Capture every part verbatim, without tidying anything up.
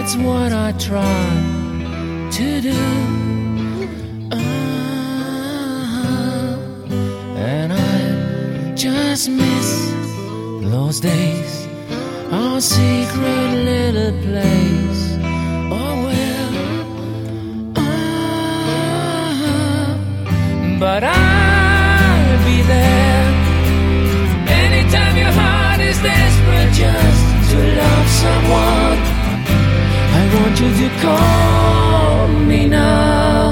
that's what I try to do. Uh, and I just miss those days, our secret little place. Oh well, uh, but I'll be there anytime your heart is desperate just to love someone. I want you to call me now,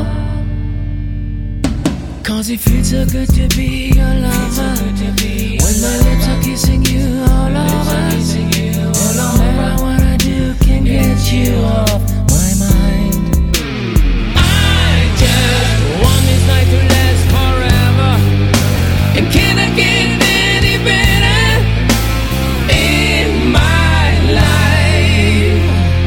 'cause it feels so good to be your lover. When my lips are kissing you all over, and no matter what I do can get you off my mind. I just want this night to last forever. And can I get any better in my life?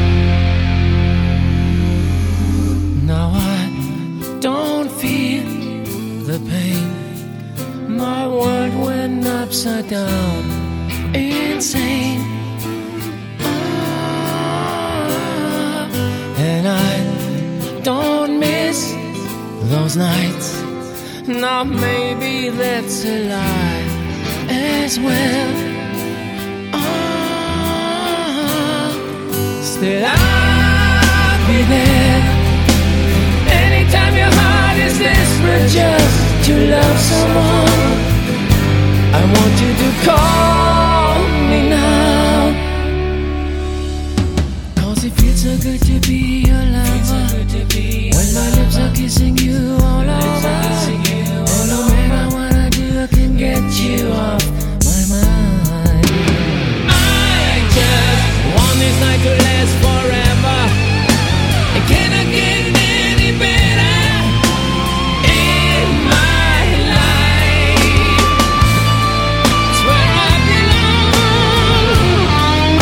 Now I don't feel the pain. My world went upside down, insane. Ah, and I don't miss those nights. Now maybe that's a lie as well. Ah, still I'll be there anytime your heart is desperate just to love someone. I want you to call me now, 'cause it feels so good to be your lover. When my lips are kissing you all over, and no matter what I do I can get you off my mind. I just want this night to last forever. And can I get any better in my life? It's where I belong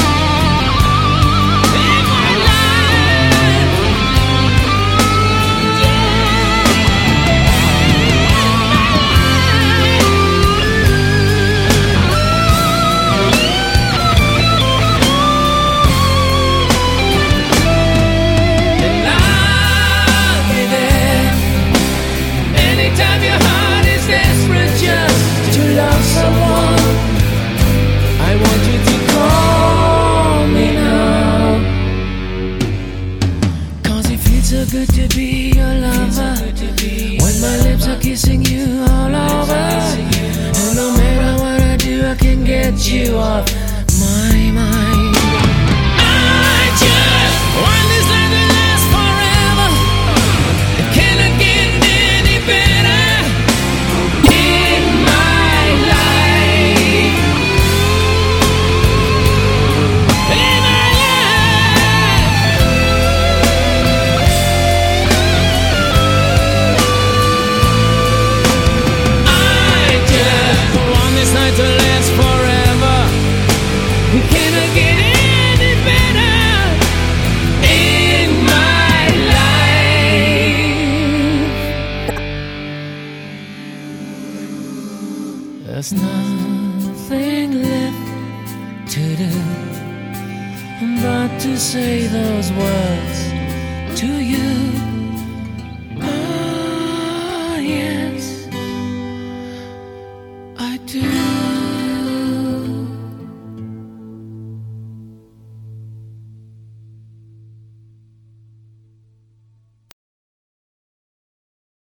in my life. And I'll be there anytime your heart is desperate just to love someone. I want you to call me now, 'cause it feels so good to be your lover. When my lips are kissing you all over, and no matter what I do I can get you off my mind. I just want this night to last forever. Can I get any better in my life? In my life. I just want this night to last forever. Can I get any better in my life? There's nothing left to do but to say those words to you.